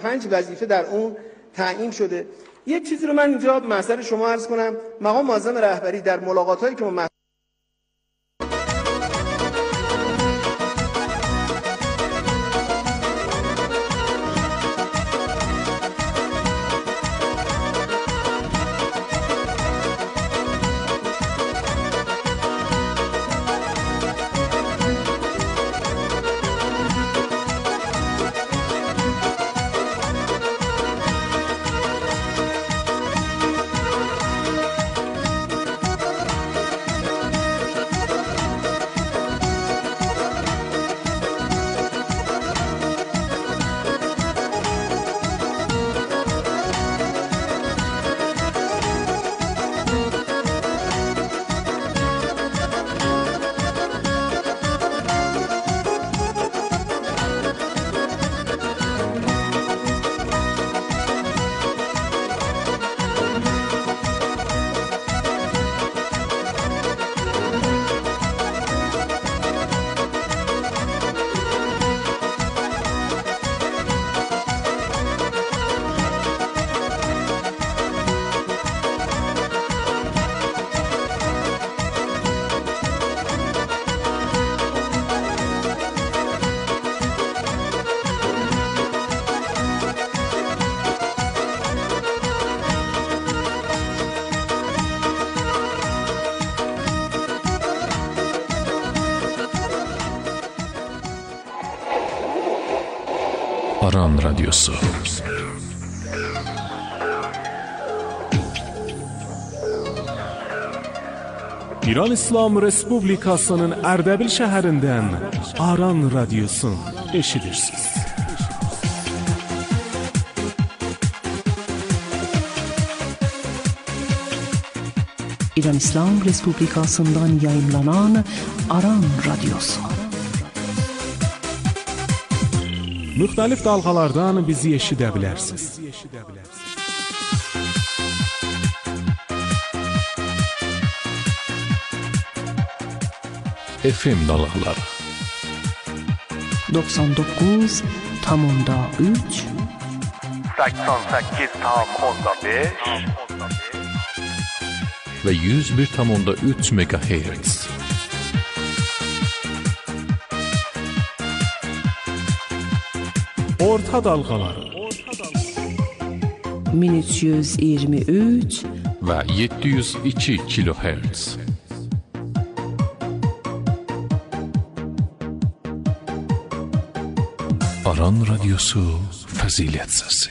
5 وظیفه در اون تعیین شده. یک چیزی رو من اینجا مثلا شما عرض کنم، مقام معظم رهبری در ملاقات‌هایی که ما Aran Radyosu. İran İslam Respublikasının Ərdəbil şəhərindən Aran Radyosun eşidirsiniz. İran İslam Respublikasından yayımlanan Aran Radyosu. Müxtəlif dalğalardan bizi eşidə bilərsiniz. FM dalğaları 99.3 88.5 və 101.3 MHz. Orta dalğaları 1323 və 702 kHz. Aran Radyosu Fəzilət Səsi.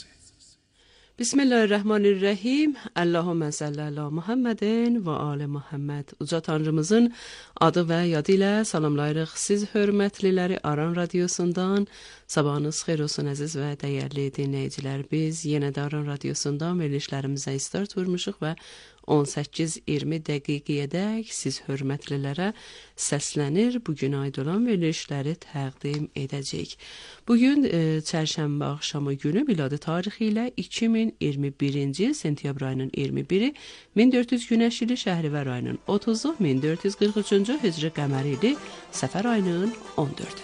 Bismillahirrahmanirrahim. Allahümme salli ala Muhammedin və ali Muhammed. Uca Tanrımızın adı və yadı ilə salamlayırıq siz hörmətliləri Aran Radyosundan. Sabahınız xeyir olsun əziz və dəyərli dinləyicilər. Biz yenə də Aran Radyosundan verilişlərimizə istart vurmuşuq və 18-20 dəqiqəyədək siz hörmətlilərə səslənir, bugün aid olan verilişləri təqdim edəcəyik. Bugün çərşənbə axşamı günü miladi tarixi ilə 2021-ci il sentyabr ayının 21-i, 1400 Günəş ili Şəhərivər ayının 30-u, 1443-cü Hicri qəməri ili Səfər ayının 14-üdür.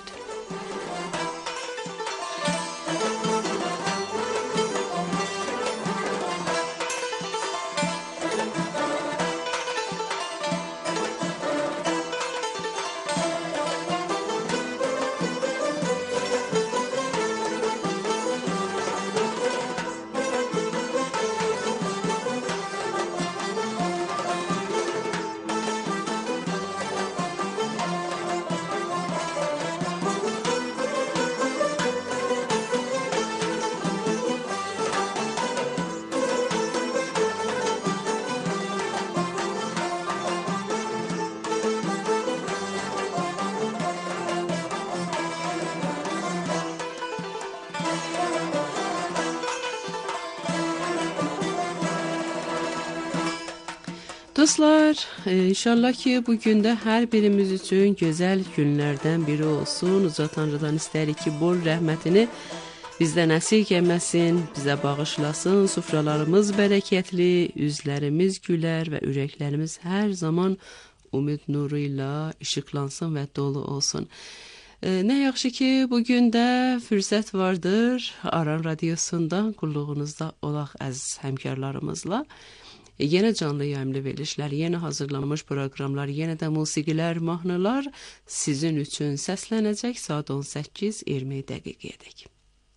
Dostlar, inşallah ki bugün də hər birimiz üçün gözəl günlərdən biri olsun. Uca Tanrıdan istəyirik ki, bol rəhmətini bizdən əsirgəməsin, bizə bağışlasın, sufralarımız bərəkətli, üzlərimiz gülər və ürəklərimiz hər zaman ümid nuru ilə işıqlansın və dolu olsun. Nə yaxşı ki, bugün də fürsət vardır. Aran Radiosundan qulluğunuzda olaq əziz həmkarlarımızla. Yenə canlı yayımlı verilişlər, yenə hazırlanmış proqramlar, yenə də musiqilər, mahnılar sizin üçün səslənəcək saat 18:20 dəqiqəyədək.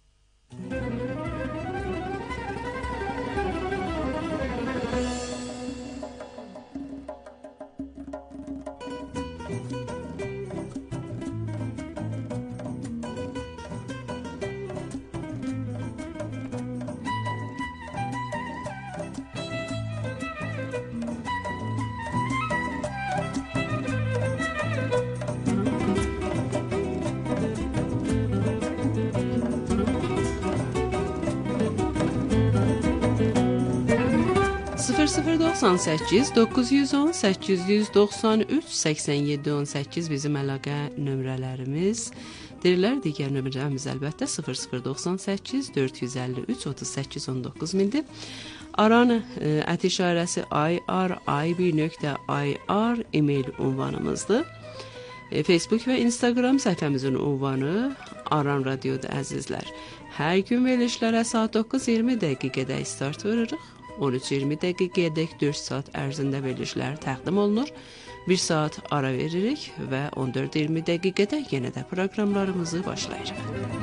(098 910 893 87 18) bizim əlaqə nömrələrimiz. Deyirlər, digər nömrələrimiz əlbəttə 0098 453 38 19 mindir. Aran @işarəsi ir1.ir e-mail ünvanımızdır. Facebook və Instagram səhifəmizin ünvanı Aran Radioda əzizlər. Hər gün verilişlərə saat 9:20 dəqiqədə start veririk. 13:20 dəqiqəyədək 4 saat ərzində verilişlər təqdim olunur. 1 saat ara veririk və 14:20 dəqiqədə yenə də proqramlarımızı başlayırıq.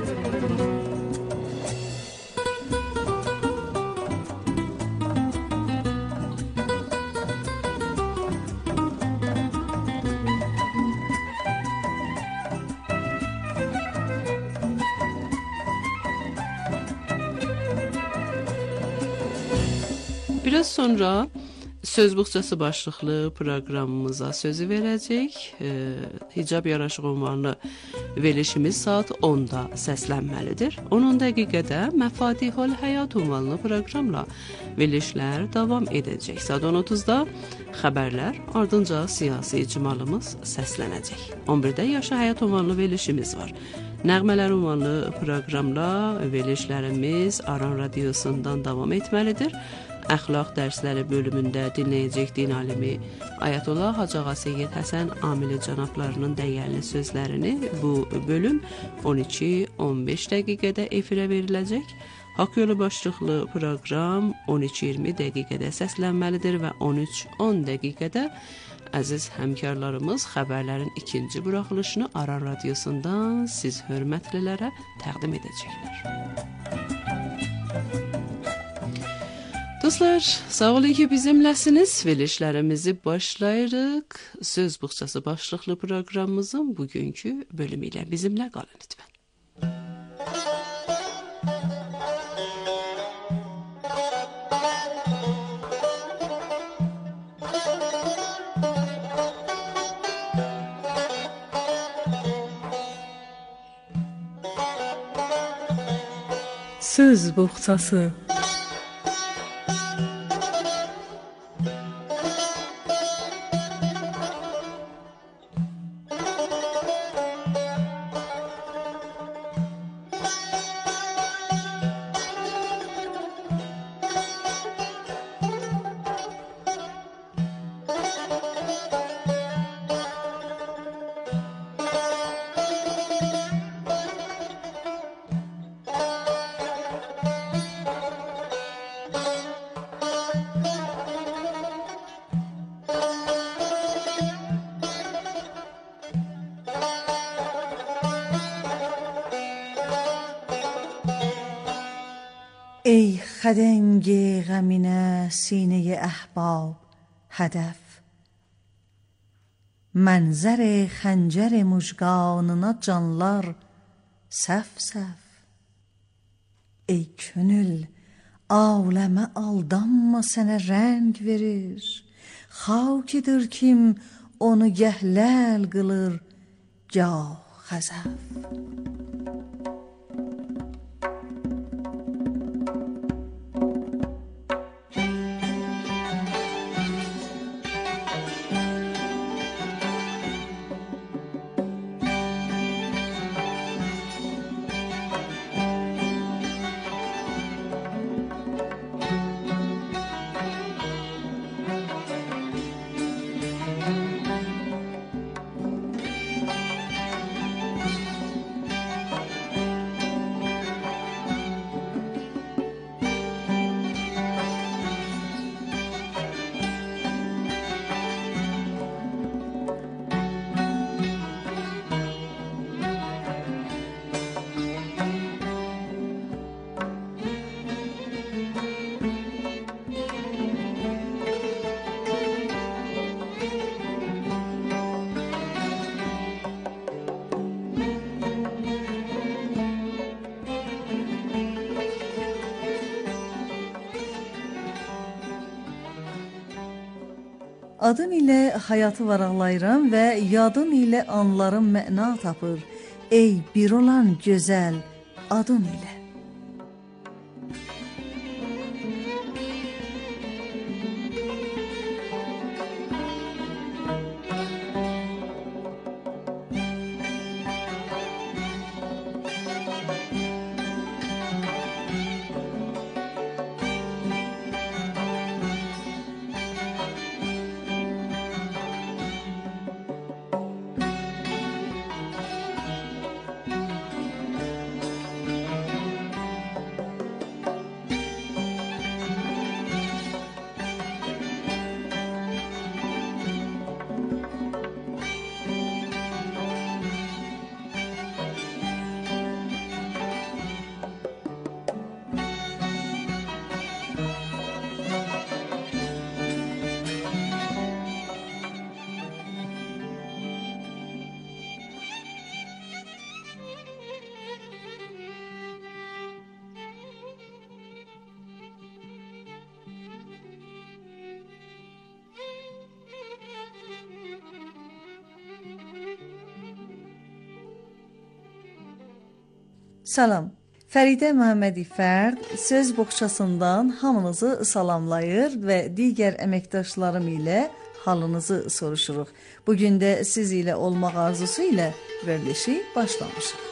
Biraz sonra söz buxçası başlıqlı proqramımıza sözü verəcək. Hicab yaraşıq ünvanlı verilişimiz saat 10-da səslənməlidir. 10 dəqiqədə Məfatihul Həyat ünvanlı proqramla verilişlər davam edəcək. Saat 10:30-da xəbərlər, ardınca siyasi icmalımız səslənəcək. 11-də Yaşa Həyat ünvanlı verilişimiz var. Nəğmələr ünvanlı proqramla verilişlərimiz Aran Radiosundan davam etməlidir. Əxlaq dərsləri bölümündə dinləyəcək din alimi Ayətullah Hacı Ağa Seyyid Həsən Amili cənablarının dəyərli sözlərini bu bölüm 12-15 dəqiqədə efirə veriləcək. Haqq yolu başlıqlı proqram 12-20 dəqiqədə səslənməlidir və 13-10 dəqiqədə əziz həmkarlarımız xəbərlərin ikinci buraxılışını Aran Radiosundan siz hörmətlilərə təqdim edəcəklər. Dostlar, sağ olun ki bizimləsiniz. Verilişlərimizi başlayırıq. Söz buxçası başlıqlı proqramımızın bugünkü bölümü ilə bizimlə qalın lütfən. Söz buxçası. ای خدنگ غمینه سینه احباب هدف منظر خنجر mujganına canlar səf səf. Ey könül aləmə aldanma sənə rəng verir. Xakidir kim onu gəhləl qılır gah xəzəf. Adın ilə həyatı varaqlayıram və yadın ilə anlarım məna tapır. Ey bir olan gözəl adın ilə. Salam, Fəridə Məhəmmədi Fərd söz boğçasından hamınızı salamlayır və digər əməkdaşlarım ilə halınızı soruşuruq. Bugün də siz ilə olmaq arzusu ilə verilişi başlamışıq.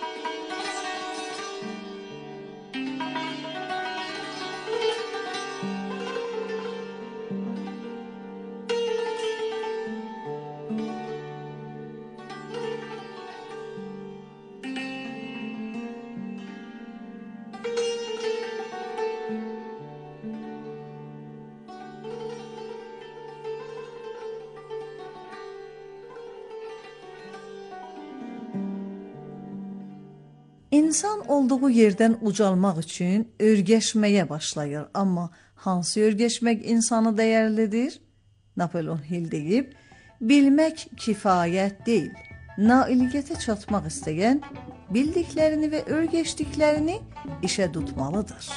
İnsan olduğu yerdən ucalmaq üçün örgəşməyə başlayır. Amma hansı örgəşmək insanı dəyərlidir? Napolon Hill deyib, bilmək kifayət deyil. Nailiyyətə çatmaq istəyən bildiklərini və örgəşdiklərini işə tutmalıdır.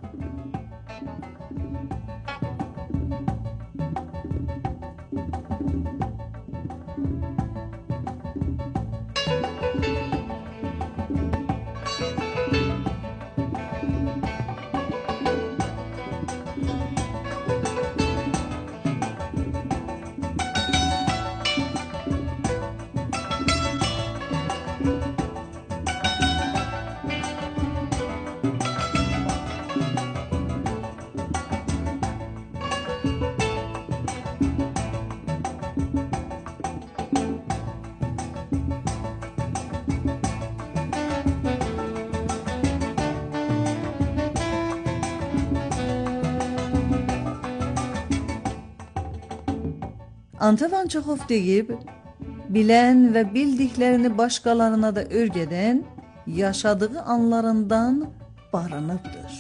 Antovan Çexov deyib, bilən və bildiklərini başqalarına da örgədən yaşadığı anlarından barınıbdır.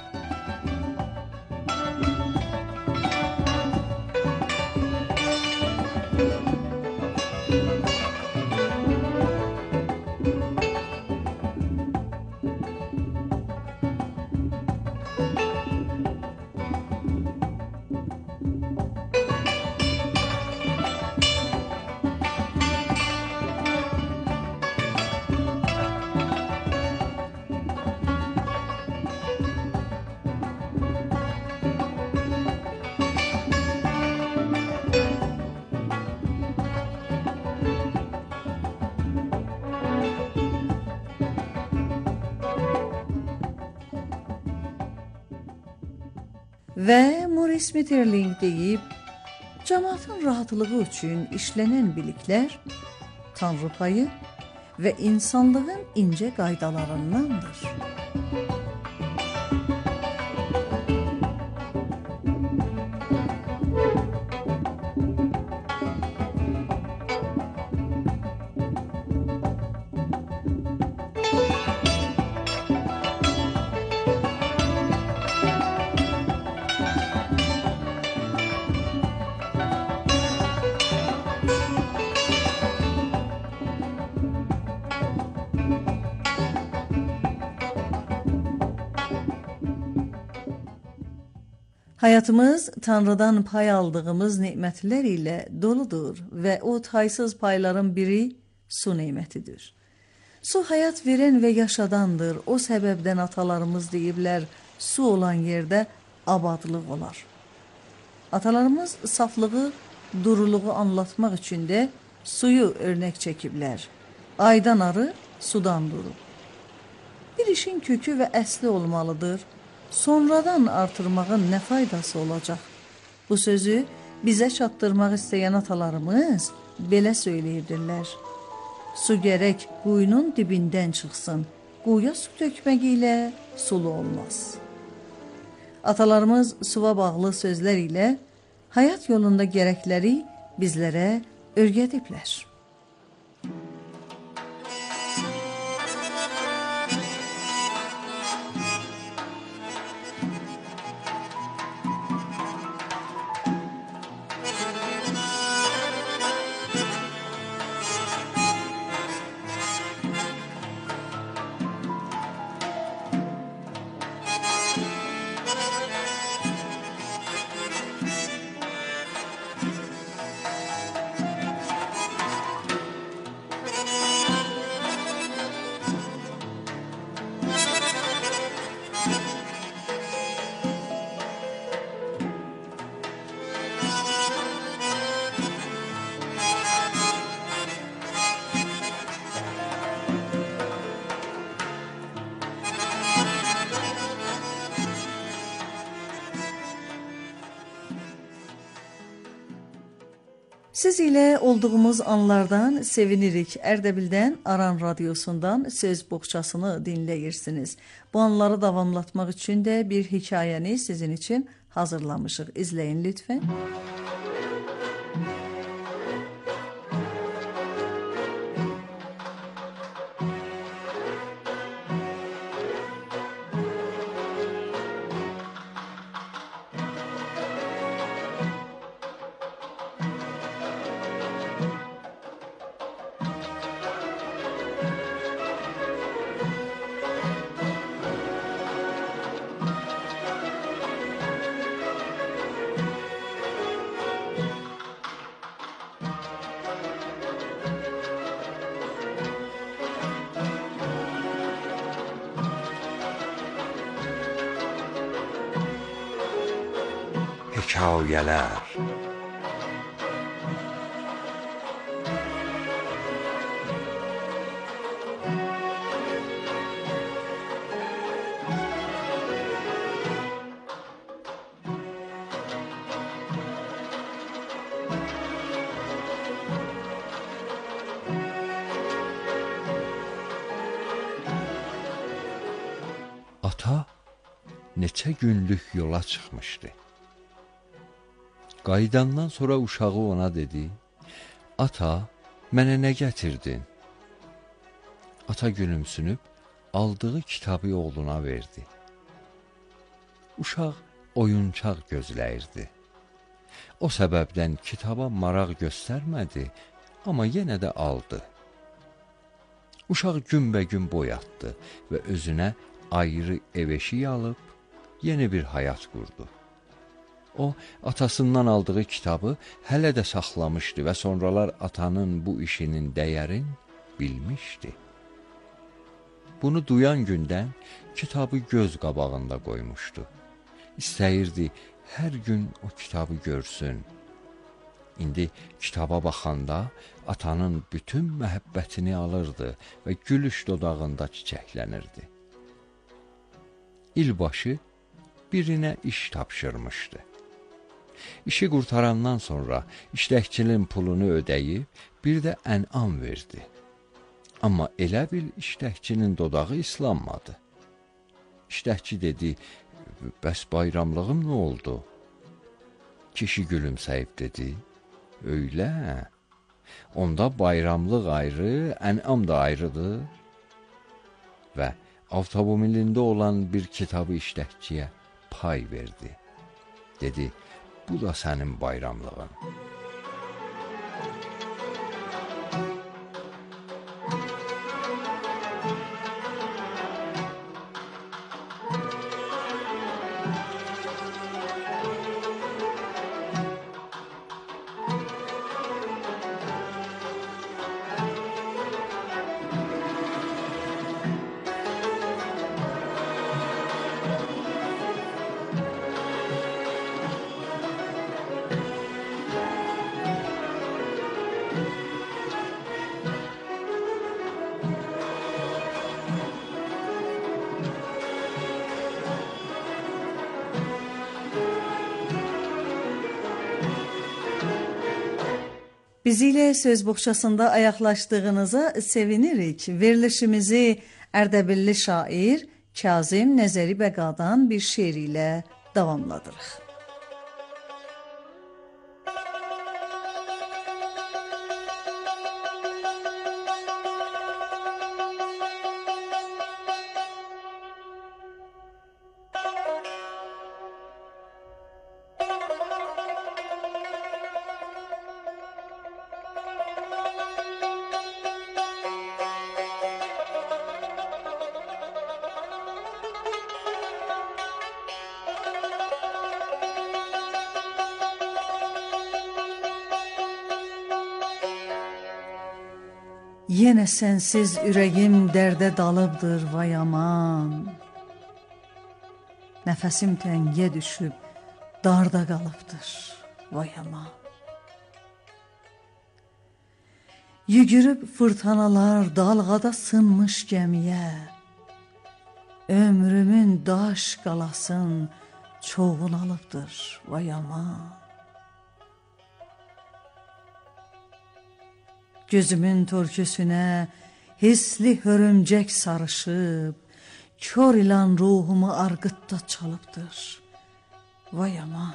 Və Maurice Maeterlinck deyib, cəmaatın rahatlığı üçün işlənən biliklər Tanrı payı və insanlığın incə qaydalarındandır. Hayatımız Tanrıdan pay aldığımız nimetler ile doludur ve o taysız payların biri su nimetidir. Su hayat veren ve yaşadandır. O sebepten atalarımız deyiblər, su olan yerde abadlıq olar. Atalarımız saflığı, duruluğu anlatmaq üçün də suyu örnek çəkiblər. Aydan arı sudan durur. Bir işin kökü ve əsli olmalıdır. Sonradan artırmağın nə faydası olacaq? Bu sözü bizə çatdırmaq istəyən atalarımız belə söyləyirdirlər. Su gərək quyunun dibindən çıxsın. Quyuya su tökmək ilə sulu olmaz. Atalarımız suva bağlı sözlər ilə hayat yolunda gərəkləri bizlərə öyrədiblər. Siz ilə olduğumuz anlardan sevinirik. Ərdəbildən Aran Radiosundan söz boğçasını dinləyirsiniz. Bu anları davamlatmaq üçün də bir hekayəni sizin üçün hazırlamışıq. İzləyin lütfən. Hekayələr. Ata neçə günlük yola çıxmışdı. Qayıdandan sonra uşağı ona dedi, ata, mənə nə gətirdin? Ata gülümsünüb, aldığı kitabı oğluna verdi. Uşaq oyuncaq gözləyirdi. O səbəbdən kitaba maraq göstərmədi, amma yenə də aldı. Uşaq günbəgün boyatdı və özünə ayrı ev-eşik alıb, yeni bir həyat qurdu. O, atasından aldığı kitabı hələ də saxlamışdı və sonralar atanın bu işinin dəyərin bilmişdi. Bunu duyan gündən kitabı göz qabağında qoymuşdu. İstəyirdi hər gün o kitabı görsün. İndi kitaba baxanda atanın bütün məhəbbətini alırdı və gülüş dodağında çiçəklənirdi. İlbaşı birinə iş tapşırmışdı. İşi qurtarandan sonra işləkçinin pulunu ödəyib, bir də ənam verdi. Amma elə bil işləkçinin dodağı islanmadı. İşləkçi dedi, bəs bayramlığım nə oldu? Kişi gülümsəyib dedi, öylə, onda bayramlıq ayrı, ənam da ayrıdır. Və avtomobilində olan bir kitabı işləkçiyə pay verdi. Dedi, bu da sənin bayramlığın. Bizi ilə söz boğçasında ayaqlaşdığınıza sevinirik. Verilişimizi Ərdəbilli şair Kazım Nəzəri Bəqadan bir şeir ilə davamladırıq. Yenə sənsiz ürəyim dərdə dalıbdır vay aman. Nəfəsim təngiyə düşüb darda qalıbdır vay aman. Yügürüb fırtınalar dalğada sınmış gəmiyə, ömrümün daş qalasın çoğun alıbdır vay aman. Gözümün törküsünə hisli hörümcək sarışıb, kör ilan ruhumu arqıtda çalıbdır vay aman.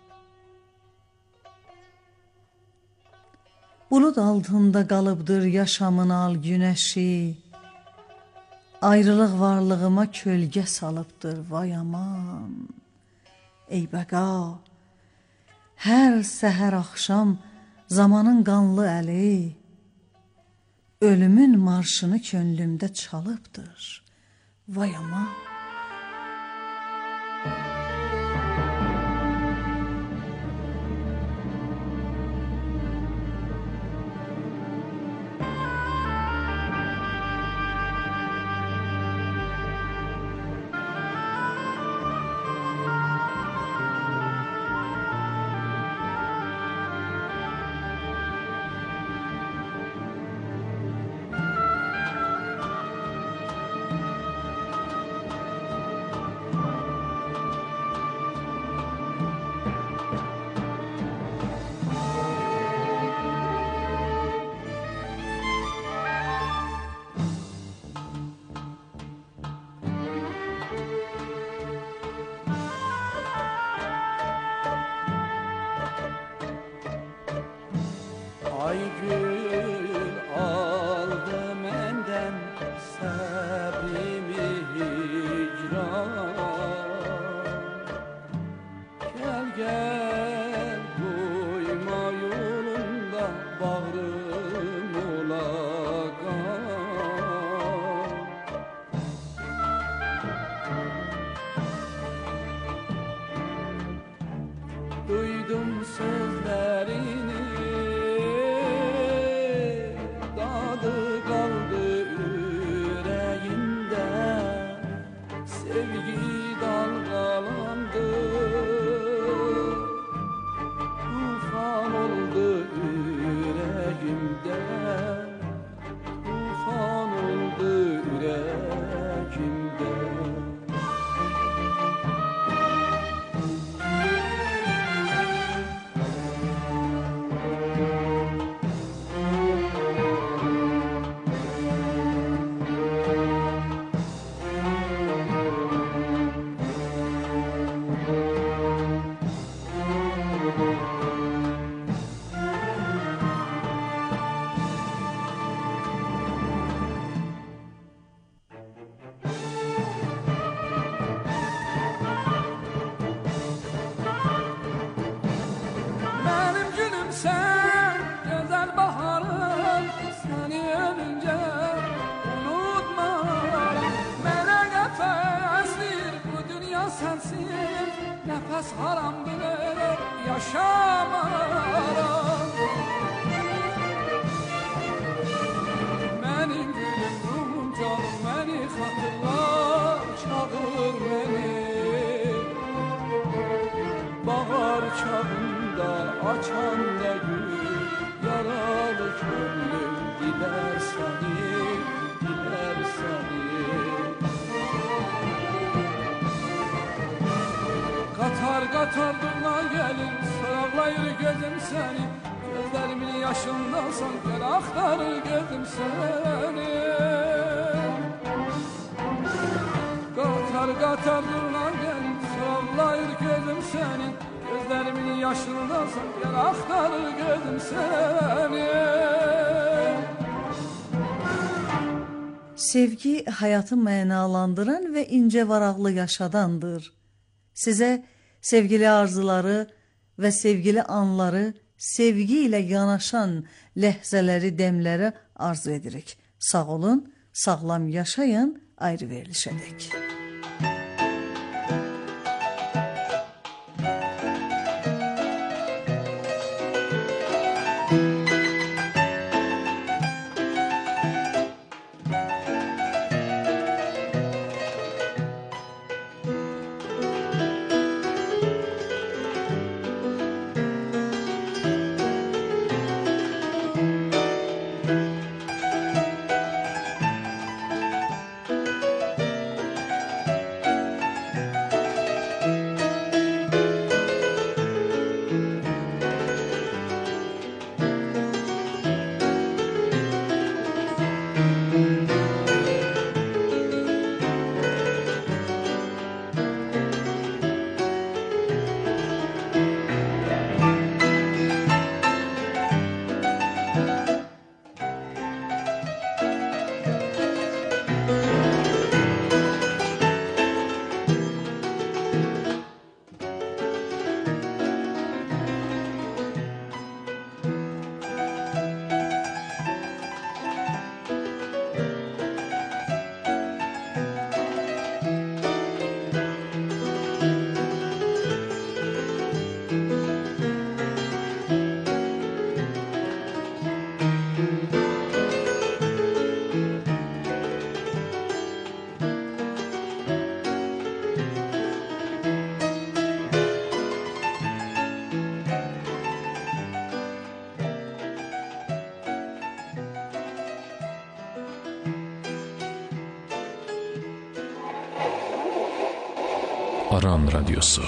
Bulud altında qalıbdır yaşamın al günəşi, ayrılıq varlığıma kölgə salıbdır vay aman. Ey bəqa, hər səhər axşam zamanın qanlı əli, ölümün marşını könlümdə çalıbdır vay aman. Ay gül aldı məndən səbrimi hicran. Gəl gəl qoyma yolunda bağrım olaqan. Duydum sözlərini, nəfəs haramdır yaşamaram. Mənim gülüm, ruhum, canım, məni xatırla, çağır məni. Bahar çağında açan da gül, yaralı könlüm dilər səni, dilər səni. Qatar qatar durna gəlir, sıraqlayır gözüm səni. gözlerimin yaşındasan gel aktarır gözüm seni. Qatar qatar durlar gelin sıravlayır gözüm senin, gözlerimin yaşındasan gel aktarır gözüm seni. Sevgi hayatı mənalandıran ve ince varaqlı yaşadandır. Size sevgili arzuları ve sevgili anları, sevgi ile yanaşan ləhzələri, demləri arzu edirik. Sağ olun, sağlam yaşayın, ayrı verilişədək. Aran Radyosu.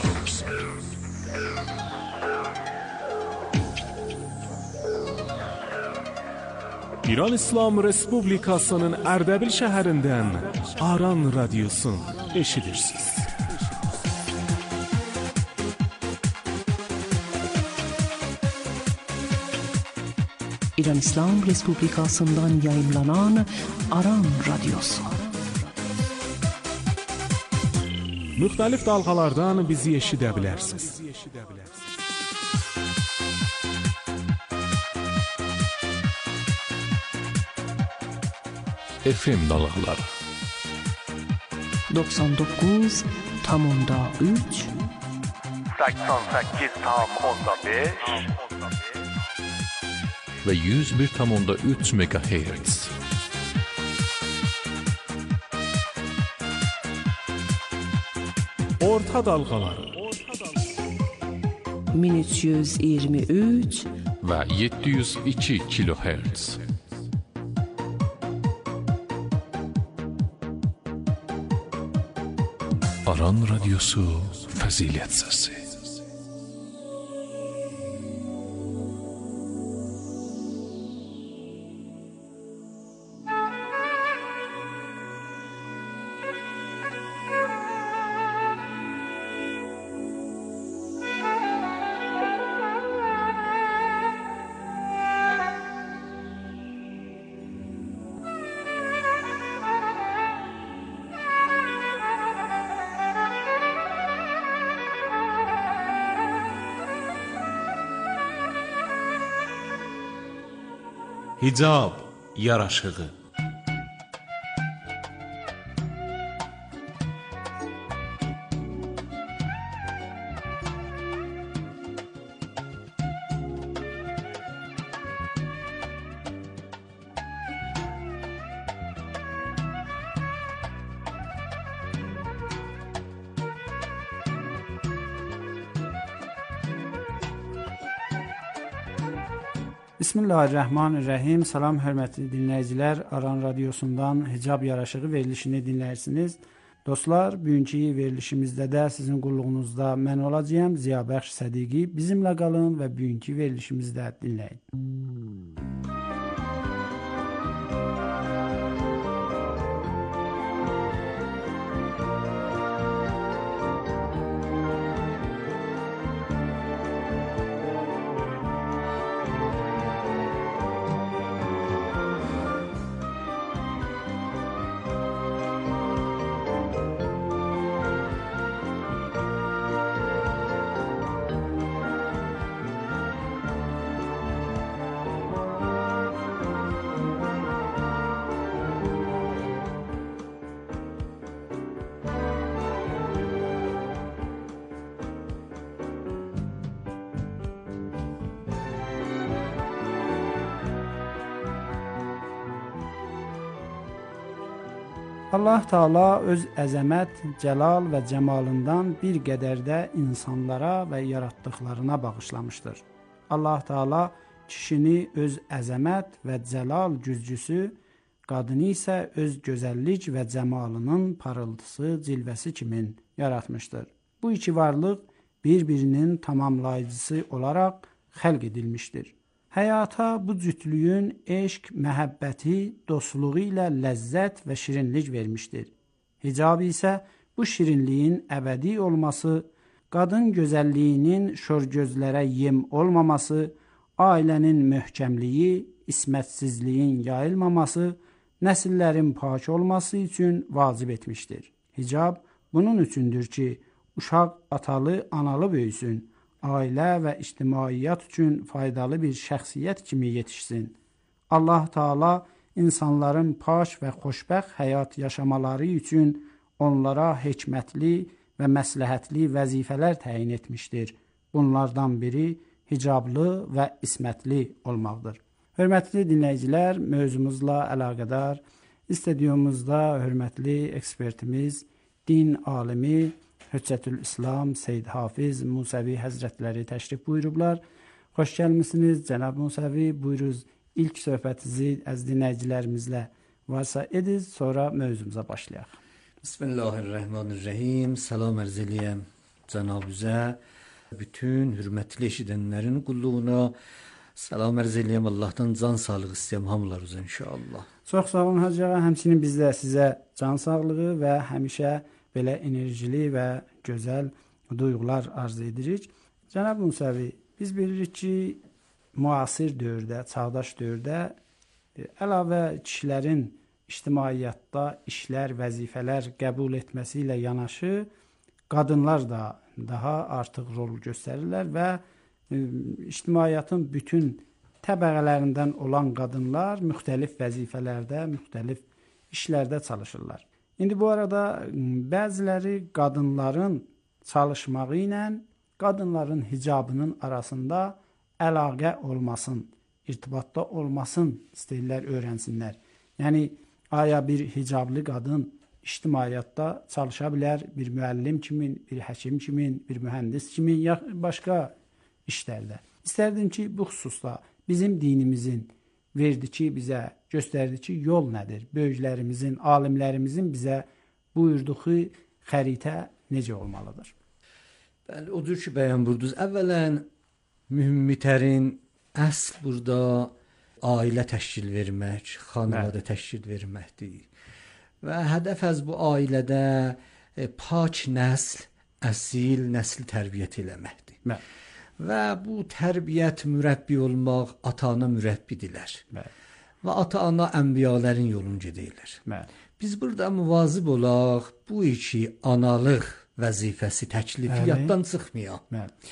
İran İslam Respublikasının Ərdəbil şəhərindən Aran Radyosu eşidirsiniz. İran İslam Respublikasından yayımlanan Aran Radyosu. Müxtəlif dalğalardan bizi eşidə bilərsiniz. FM dalğaları 99.3 88.5 ve 101.3 MHz. Orta dalğaları 1323 ve 702 kHz. Aran Radyosu Fəzilət Səsi. Hicab yaraşığı. Bismillahirrahmanirrahim. Salam hörmətli dinləyicilər. Aran Radyosundan Hicab Yaraşığı verilişini dinləyirsiniz. Dostlar, bugünkü verilişimizdə də sizin qulluğunuzda mən olacağam. Ziyabəxş Sədiqi bizimlə qalın və bugünkü verilişimizdə dinləyin. Allah Taala öz əzəmət, cəlal və cəmalından bir qədər də insanlara və yaratdıqlarına bağışlamışdır. Allah Taala kişini öz əzəmət və cəlal güzgüsü, qadını isə öz gözəllik və cəmalının parıltısı, cilvəsi kimi yaratmışdır. Bu iki varlıq bir-birinin tamamlayıcısı olaraq xəlq edilmişdir. Həyata bu cütlüyün eşq, məhəbbəti, dostluğu ilə ləzzət və şirinlik vermişdir. Hicab isə bu şirinliyin əbədi olması, qadın gözəlliyinin şorgözlərə yem olmaması, ailənin möhkəmliyi, ismətsizliyin yayılmaması, nəsillərin pak olması üçün vacib etmişdir. Hicab bunun üçündür ki, uşaq atalı, analı böyüsün, ailə və ictimaiyyət üçün faydalı bir şəxsiyyət kimi yetişsin. Allah Taala insanların pak və xoşbəxt həyat yaşamaları üçün onlara hikmətli və məsləhətli vəzifələr təyin etmişdir. Bunlardan biri hicablı və ismətli olmaqdır. Hörmətli dinləyicilər, mövzumuzla əlaqədar stüdyomuzda hörmətli ekspertimiz, din alimi Hüccətül İslam Seyyid Hafiz Musəvi Həzrətləri təşrif buyurublar. Xoş gəlmisiniz cənab Musəvi. Buyuruz, ilk söhbətinizi əziz dinləyicilərimizlə varsa ediz, sonra mövzumuza başlayaq. Bismillahirrahmanirrahim. Salam ərz eləyəm cənabınıza, bütün hörmətli eşidənlərin qulluğuna salam ərz eləyəm. Allahdan can sağlığı istəyəm hamılarınıza inşallah. Çox sağ olun Hacı ağa. Həmçinin biz də sizə can sağlığı və həmişə belə enerjili və gözəl duyğular arzu edirik. Cənab Musəvi, biz bilirik ki, müasir dövrdə, çağdaş dövrdə əlavə kişilərin ictimaiyyətdə işlər, vəzifələr qəbul etməsi ilə yanaşı, qadınlar da daha artıq rol göstərirlər və ictimaiyyətin bütün təbəqələrindən olan qadınlar müxtəlif vəzifələrdə, müxtəlif işlərdə çalışırlar. İndi bu arada bəziləri qadınların çalışmağı ilə qadınların hicabının arasında əlaqə olmasın, irtibatda olmasın istəyirlər, öyrənsinlər. Yəni, aya bir hicablı qadın ictimaiyyətdə çalışa bilər, bir müəllim kimi, bir həkim kimi, bir mühəndis kimi, ya başqa işlərdə. İstərdim ki, bu xüsusda bizim dinimizin verdi ki, bizə göstərdi ki, yol nədir? Böyüklərimizin, alimlərimizin bizə buyurduğu xəritə necə olmalıdır? Bəli, odur ki, bəyan burdunuz. Əvvələn, mühümmətərin əsl burada ailə təşkil vermək, xanəvadə təşkil verməkdir. Və hədəf az bu ailədə pak nəsl, əsil nəsl tərbiyyət eləməkdir. Bəli. Və bu tərbiyyət, mürəbbi olmaq ata-ana mürəbbidirlər. Və ata-ana ənbiyaların yolunu gedirlər. Biz burada müvazib olaq, bu iki analıq vəzifəsi, təklifi yaddan çıxmayaq.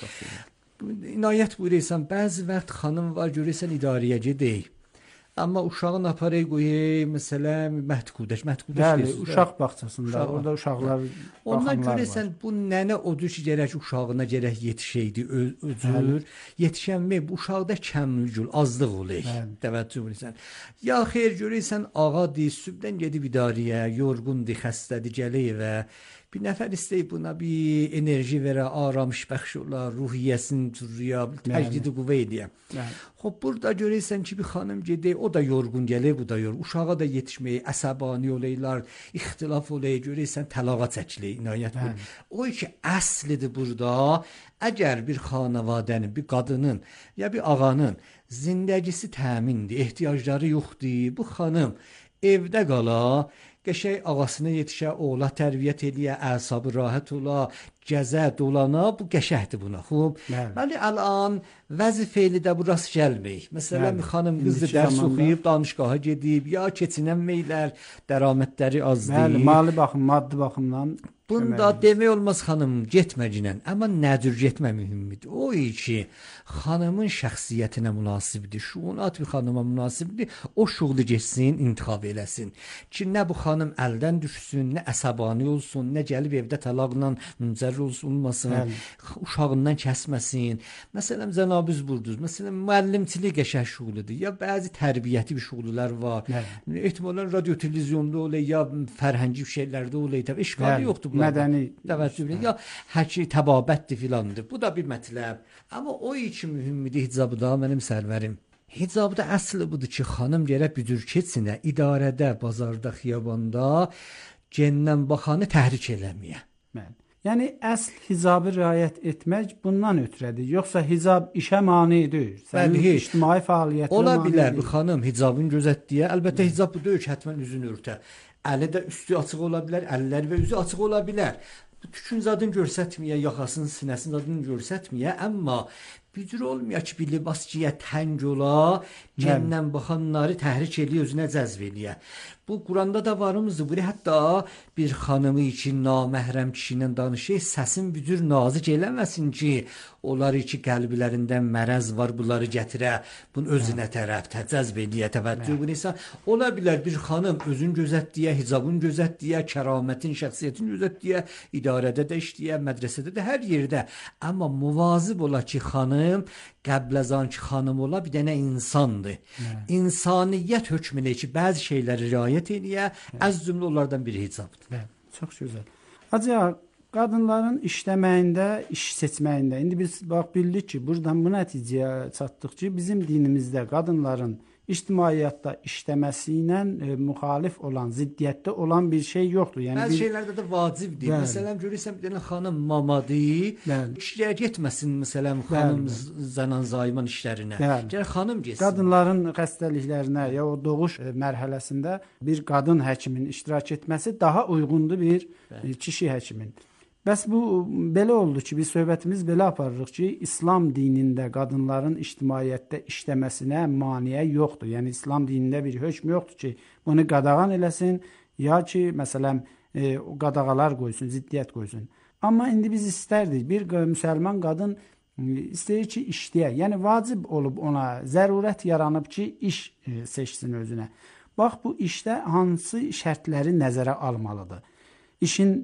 İnayət buyurursan, bəzi vaxt xanım var, görürsən idarəyə gedək. Amma uşağın aparayı qoyayım, məsələn, məhdqudəş Bəli, uşaq bağçasında, orada uşaqlar baxımlar var. Ondan görürsən, bu nənə odur ki, gərək uşağına gərək yetişəydi, özür. Yetişənmək, bu uşaqda kəmgül, azlıq olur. Təvəccüh bilirsən. Ya xeyr, görürsən, ağadır, sübdən gedib idarəyə, yorğundur, xəstədir, gəlir və Bir nəfər istəyib buna bir enerji verə, aramış bəxş ola, ruhiyyəsini turruya, təcdidi qüvvə eləyə. Xop, burada görürsən ki, bir xanım gedək, o da yorğun gəlir, bu da yorğun. Uşağa da yetişməyi, əsəbani olaylar, ixtilaf olayı görürsən, təlağa çəkilir, inayət bu. O ki, əslidir burada. Əgər bir xanavadənin, bir qadının ya bir ağanın zindagisi təmindir, ehtiyacları yoxdur, bu xanım evdə qala, qəşəng ağasına yetişə, oğlaq tərbiyyət eləyə, əsabı rahat ola, gəzə, dolana, bu qəşəhdir buna. Xob. Bəli, alan vəzifəli də burası gəlməyik. Məsələn, bir xanım qızı dərs oxuyub, danışqaha gedib, ya keçinənməklər, dəramətləri azdır. Bəli, mali baxım, maddi baxımdan. Bunda demək olmaz xanım getməcinən, amma nədir getmə mühümmidir. O ki, xanımın şəxsiyyətinə münasibdir, şuunat bir xanıma münasibdir, o şuğlu geçsin, intixab eləsin. Ki, nə bu xanım əldən düşsün, nə əsəbani olsun, nə gəlib evdə təlaqla müncərr olmasın, uşağından kəsməsin. Məsələn, cənabüz burduz, məsələn, müəllimçilik qəşəng şuğludur, ya bəzi tərbiyyəti bir şuğlular var. Ehtimalən radio, televizyonda olay, ya fərhəngi şeylərdə olay, işqalı yoxdur. Mədəni təvəccüh ya həki təbabətdir filandır. Bu da bir mətləb. Amma o ki mühümmidir hicabda mənim sərvərim. Hicabda əsli budur ki, xanım gərək büdür keçsinə, idarədə, bazarda, xiyabanda gəndən baxanı təhrik eləməyə. Yəni əsl hicabı riayət etmək bundan ötrədir. Yoxsa hicab işə manidir. Sənin ictimai fəaliyyətinə ola bilər bir xanım hicabın gözətdiyə. Əlbəttə hicab bu deyil ki, həttəmən üzünü örtə. Əli də üstü açıq ola bilər, əlləri və üzü açıq ola bilər. Bu tükün zadını görsətməyə, yaxasının, sinəsinin zadını görsətməyə, amma büdür olmaya ki, bir libas giyə, təng ola, gəndən baxanları təhrik eləyə, özünə cəzb eləyə. Bu Quranda da varımızdır. Bu hətta bir xanımı için naməhrəm kişi ilə danışır, səsin büdür nazik eləməsin ki, onları ki qəlblərində mərəz var, bunları gətirə, bunu özünə tərəf cəzb eləyə, təvəccüh bunisa. Ola bilər bir xanım özün gözətdiyə, hicabın gözətdiyə, kəramətin, şəxsiyyətin gözətdiyə, idarədə də işləyə, mədrəsədə də hər yerdə. Amma muvazib ola ki, xanım qəbləzan ki, xanım ola bir dənə insandır. İnsaniyyət hökmünə ki, bəzi şeyləri riayət eləyə, az cümlə onlardan biri hicabdır. Çox gözəl. Hacı, qadınların işləməyində, iş seçməyində, indi biz bildik ki, buradan bu nəticəyə çatdıq ki, bizim dinimizdə qadınların ictimaiyyətdə işləməsi ilə müxalif olan, ziddiyyətdə olan bir şey yoxdur. Yəni bəzi şeylərdə də vacibdir. Məsələn, görürsən bir dənə xanım mamadır, işləyə getməsin, məsələn, xanım zanan zayman işlərinə. Gərək xanım getsin. Qadınların xəstəliklərinə ya o doğuş mərhələsində bir qadın həkimin iştirak etməsi daha uyğundur bir kişi həkimin. Bəs bu belə oldu ki, biz söhbətimiz belə aparırıq ki, İslam dinində qadınların ictimaiyyətdə işləməsinə maneə yoxdur. Yəni İslam dinində bir hökm yoxdur ki, bunu qadağan eləsin, ya ki, məsələn, qadağalar qoysun, ziddiyyət qoysun. Amma indi biz istərdik, bir müsəlman qadın istəyir ki, işləyə. Yəni vacib olub ona, zərurət yaranıb ki, iş seçsin özünə. Bax, bu işdə hansı şərtləri nəzərə almalıdır? İşin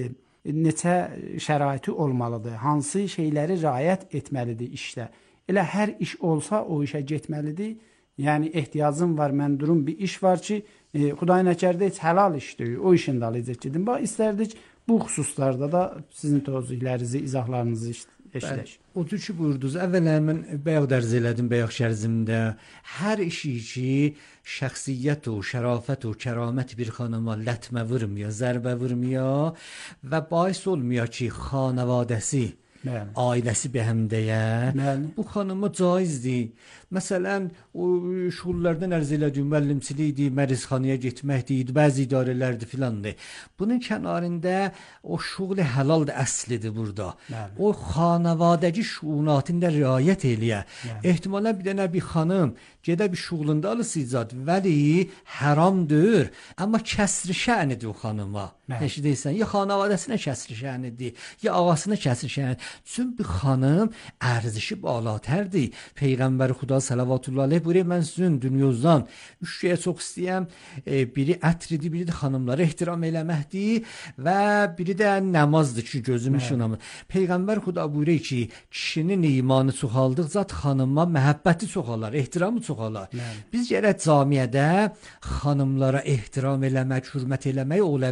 neçə şəraiti olmalıdır, hansı şeyləri riayət etməlidir işdə. Elə hər iş olsa o işə getməlidir. Yəni ehtiyacım var, mən durum bir iş var ki, Xuday nəkərdə heç həlal işdir, o işin dalıcaq gedin. Bax, istərdik bu xüsuslarda da sizin tövzihlərinizi, izahlarınızı eşidək. Odur ki, buyurdunuz, əvvələn mən bayaq dərz elədim, bayaq şərzimdə, hər işi ki, şəxsiyyət o, şərafət o, kəramət bir xanıma lətmə vurmaya, zərbə vurmaya və bahis olmaya ki, xanavadəsi, ailəsi bəhəmdəyə, bu xanıma caizdir. Məsələn, o şuğullardan ərz elədiyim müəllimçilikdir, mərizxanaya getməkdir, bəzi idarələrdir filandır. Bunun kənarında o şuğul həlaldır, əslidir burada. O xanavadəci şuunatında riayət eləyə. Ehtimalən bir dənə bir xanım gedə bir şuğulunda alısıcad, vəli həramdır, amma kəsri şənidir o xanıma. Eşidirsən, ya xanavadəsinə kəsri şənidir, ya ağasına kəsri şənidir. Çünki bir xanım ərzişi balatərdir. Peyğəmbər Xuda salavatullah aleyh buyuruyor, mən sizin dünyozdan üç şeyə çox istəyəm. Biri ətridir, biri də xanımları ehtiram eləməkdir və biri də namazdır ki, gözümün şunamı. Peyğəmbər Xuda buyuruyor ki, kişinin imanı çoxaldıqca xanıma məhəbbəti çoxalar, ehtiramı çoxalar. Biz gərək camiədə xanımlara ehtiram eləmək, hürmət eləmək, ovləviyyətdə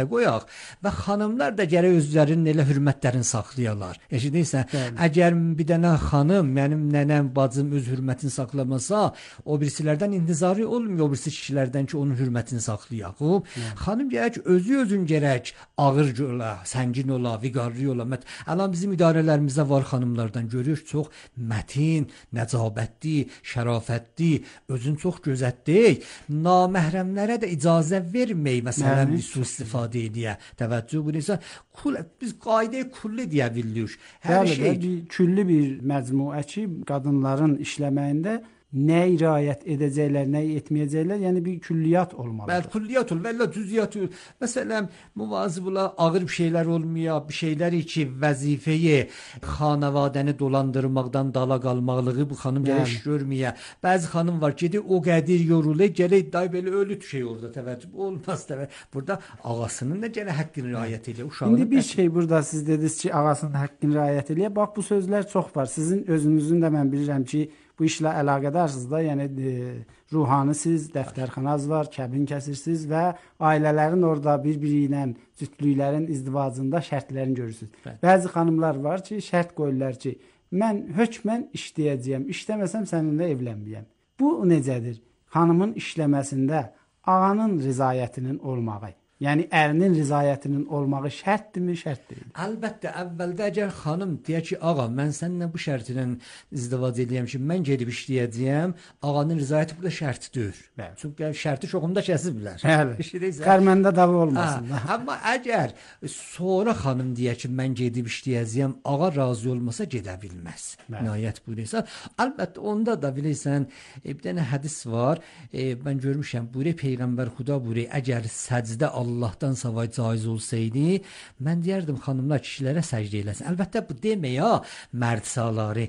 yerdə qoyaq və xanımlar da gərək özlərinin elə hörmətlərini saxlayalar. Eşidirsən? Əgər bir dənə xanım, mənim nənəm, bacım öz hörmətini saxlamasa, o birisilərdən intizarı olmuyor, o birisi kişilərdən ki, onun hörmətini saxlayaq. Xanım gərək özün gərək ağır ola, səngin ola, viqarlı ola. Alan bizim idarələrimizdə var xanımlardan görürük, çox mətin, nəcabətli, şərafətli, özün çox gözətli, naməhrəmlərə də icazə vermək, məsələn, sui-istifadə ediyə. Təvəccüh buyurursa, biz qayda kulli deyə bilirik. Hər şey külli bir məcmuə ki, qadınların işləməyində nəyə riayət edəcəklər, nəyə etməyəcəklər, yəni bir külliyyat olmalıdır. Bəli, külliyyat ol, vəlla cüziyyat ol. Məsələn, muvazib ola, ağır bir şeylər olmuyor, bir şeyləri ki, vəzifəyi xanavadəni dolandırmaqdan dala qalmaqlığı bu xanım gərək görməyə. Bəzi xanım var ki, o qədir yorulur, gərək day belə ölü düşey orada, təvəccüh olmaz təvəccüh. Burada ağasının da gərək haqqını riayət edir. İndi bir şey burada siz dediniz ki, ağasının haqqını riayət edir. Bax, bu sözlər çox var. Sizin özünüzün də mən bilirəm ki, bu işlə əlaqədarsınız da, yəni ruhanisiz, dəftərxanaz var, kəbin kəsirsiniz və ailələrin orada bir-biri ilə cütlüklərin izdivacında şərtlərini görürsünüz. Bəzi xanımlar var ki, şərt qoyurlar ki, mən hökmən işləyəcəyəm, işləməsəm səninlə evlənməyəm. Bu necədir? Xanımın işləməsində ağanın rızayətinin olmağı. Yəni ərinin rızayətinin olmağı şərtdirmi, şərt deyil? Əlbəttə, əvvəldə əgər xanım deyə ki, ağa, mən səninlə bu şərtlə izdivac edəyəm ki, mən gedib işləyəcəyəm, ağanın rızayəti burada şərtdir. Çünki şərti çoxunda kəsiblər. Xərməndə dava olmasın. Amma əgər sonra xanım deyə ki, mən gedib işləyəcəyəm, ağa razı olmasa gedə bilməz. Nəhayət buyurursa, əlbəttə onda da bilirsən, bir dənə hədis var, mən görmüşəm, buyuruyor Peyğəmbər Xuda buyuruyor, əgər səcdə Allahdan savay caiz olsaydı, mən deyərdim xanımlar kişilərə səcdə eləsin. Əlbəttə bu deməyə mərd saları.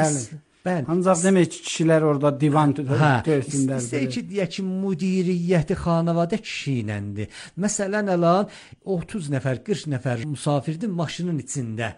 Bəli. Ancaq demək ki, kişilər orada divan görsünlər. İstəyir ki, deyək ki, müdiriyyəti xanavadə kişi iləndir. Məsələn, əlan 30 nəfər, 40 nəfər musafirdir maşının içində.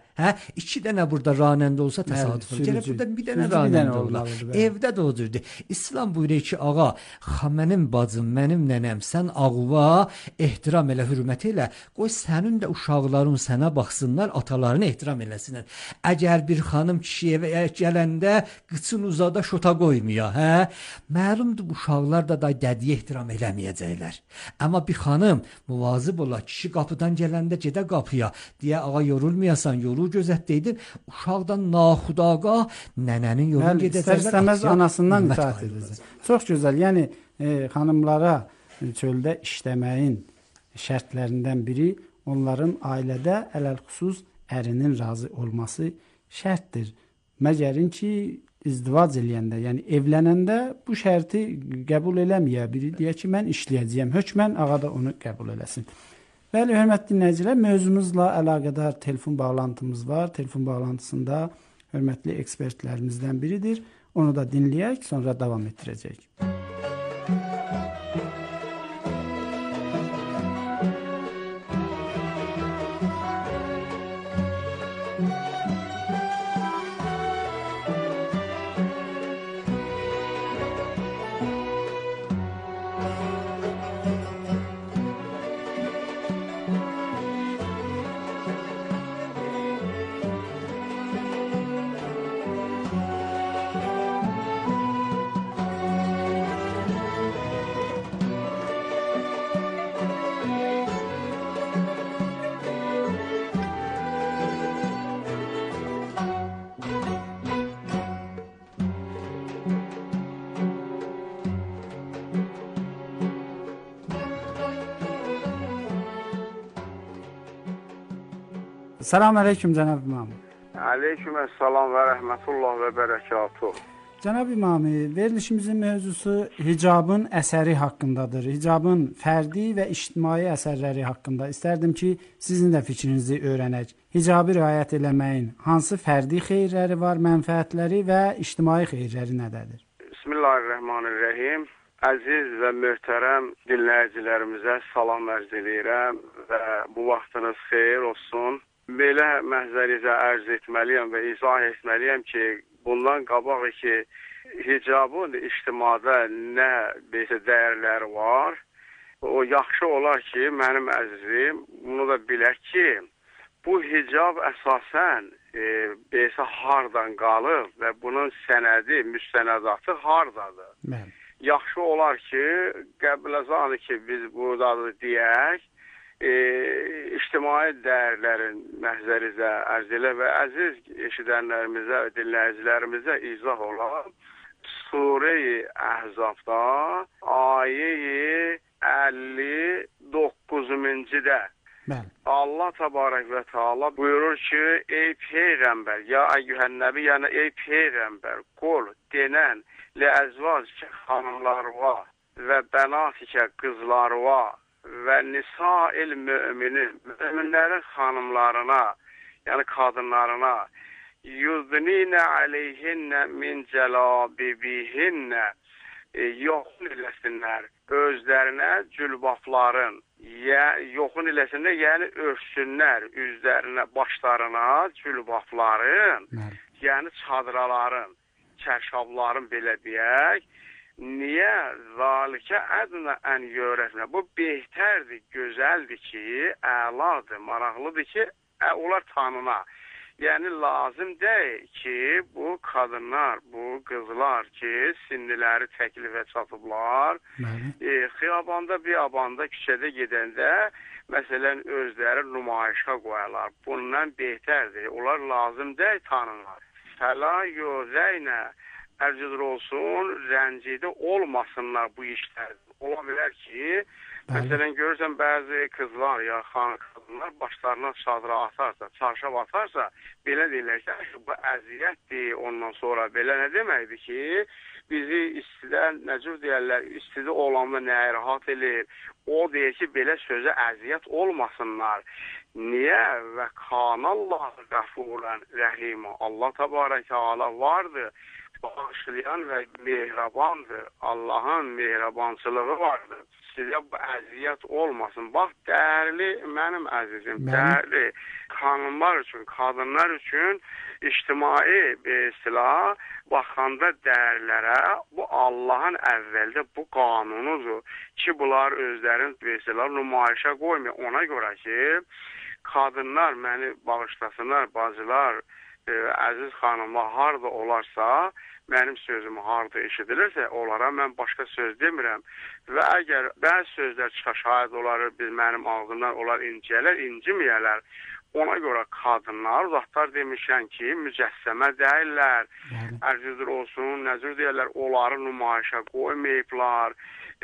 2 dənə burada ranəndə olsa təsadüf olur. Gələk burada bir dənə ranəndə olar. Evdə də odur. İslam buyuruyor ki, ağa, mənim bacım, mənim nənəm, sən ağıva ehtiram elə, hürmət elə. Qoy sənin də uşaqların sənə baxsınlar, atalarını ehtiram eləsinlər. Əgər bir xanım kişiyə gələndə qıçın uzada şota qoymuyor, məlumdur bu uşaqlar da dədiyə ehtiram eləməyəcəklər. Amma bir xanım muvazib ola, kişi qapıdan gələndə gedə qapıya, deyə ağa yorulmayasan, yolu gözətdəydin, uşaqdan naxudaqa nənənin yolunu gedəcəklər. İstər-istəməz anasından itaat edəcək. Çox gözəl, yəni xanımlara çöldə işləməyin şərtlərindən biri onların ailədə ələl-xüsus ərinin razı olması şərtdir. Məgərin ki, izdivac eləyəndə, yəni evlənəndə bu şərti qəbul eləməyə biri deyək ki, mən işləyəcəyəm, hökmən ağa da onu qəbul eləsin. Bəli, hörmətli dinləyicilər, mövzumuzla əlaqədar telefon bağlantımız var. Telefon bağlantısında hörmətli ekspertlərimizdən biridir. Onu da dinləyək, sonra davam etdirəcək. Selamun aleyküm Cənab İmam. Aleyküm əssalam və rəhmətullah və bərəkatuh. Cənab İmam, verilişimizin mövzusu hicabın əsəri haqqındadır. Hicabın fərdi və ictimai əsərləri haqqında. İstərdim ki, sizin də fikrinizi öyrənək. Hicabı riayət eləməyin hansı fərdi xeyirləri var, mənfəətləri və ictimai xeyirləri nədədir? Bismillahirrahmanirrahim. Əziz və möhtərəm dinləyicilərimizə salam ərz edirəm və bu vaxtınız xeyir olsun. Belə məhzərizə ərz etməliyəm və izah etməliyəm ki, bundan qabaq ki, hicabın ictimada nə dəyərləri var, o yaxşı olar ki, mənim əzizim, bunu da bilək ki, bu hicab əsasən besə hardan qalıb və bunun sənədi, müstənədatı hardadır? Bəli. Yaxşı olar ki, qəbləzanı ki, biz burada deyək, ictimai dəyərlərin məhzərizə ərz elə və əziz eşidənlərimizə və dinləyicilərimizə izah olar. Sure-i Əhzabda ayə-i 59-cu-də Allah təbarək və Teala buyurur ki, ey Peyğəmbər, ya əyyuhən-nəbi, yəni ey Peyğəmbər, qul, denən, ləəzvacikə xanımlarva və bənatikə qızlarva və nisail müminin, müminlərin xanımlarına, yəni qadınlarına, yudninə aleyhinnə min cəlabibihinnə, yoxun eləsinlər özlərinə cülbafların, yoxun eləsinlər, yəni örtsünlər üzlərinə, başlarına cülbafların, yəni çadraların, çərşabların belə deyək. Niyə? Zalikə ədnə ən yörəsinə. Bu behtərdir, gözəldir ki, əladır, maraqlıdır ki, onlar tanına. Yəni, lazım deyil ki, bu qadınlar, bu qızlar ki, sindiləri təklifə çatıblar, xiyabanda, biyabanda, küçədə gedəndə, məsələn, özləri nümayişə qoyarlar. Bundan behtərdir, onlar lazım deyil tanınlar. Fəla yozəynə, ərcüdür olsun, rəncidə olmasınlar bu işlər. Ola bilər ki, məsələn, görürsən, bəzi qızlar ya qadınlar başlarına çadıra atarsa, çarşaf atarsa, belə deyirlər ki, bu əziyyətdir, ondan sonra belə nə deməkdir ki, bizi istidən, nəcür deyərlər, istidi olanda nəyə rahat edir, o deyir ki, belə sözə əziyyət olmasınlar. Niyə? Və kanallahu qəfurən rəhimə. Allah təbarək Allah vardır, bağışlayan və mehrabandır. Allahın mehrabançılığı vardır. Sizə bu əziyyət olmasın. Bax, dəyərli mənim əzizim, dəyərli xanımlar üçün, qadınlar üçün ictimai silah baxanda dəyərlərə bu Allahın əvvəldə bu qanunudur ki, bunlar özlərin silah nümayişə qoymuyor. Ona görə ki, qadınlar məni bağışlasınlar, bacılar, əziz xanımlar harada olarsa, mənim sözüm harada eşidilirsə, onlara mən başqa söz demirəm. Və əgər bəzi sözlər çıxa şahid olar, mənim ağzımdan onlar inciməyələr. Ona görə qadınlar, uzaqlar demişən ki, mücəssəmə deyirlər, ərcüdür olsun, nəzir deyirlər, onları nümayişə qoymayıblar.